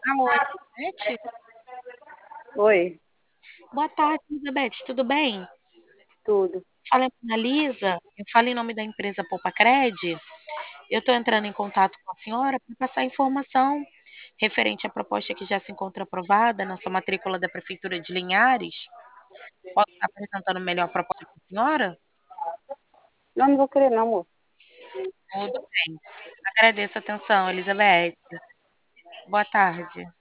Alô, Elizabeth? Oi, Boa tarde, Elizabeth, tudo bem? tudo. Fala com a Analisa, eu falo em nome da empresa Poupacred. Eu estou entrando em contato com a senhora para passar informação referente à proposta que já se encontra aprovada na sua matrícula da Prefeitura de Linhares. Posso estar apresentando melhor a proposta para a senhora? Não, não vou querer, não, amor. Tudo bem. Agradeço a atenção, Elizabeth. Boa tarde.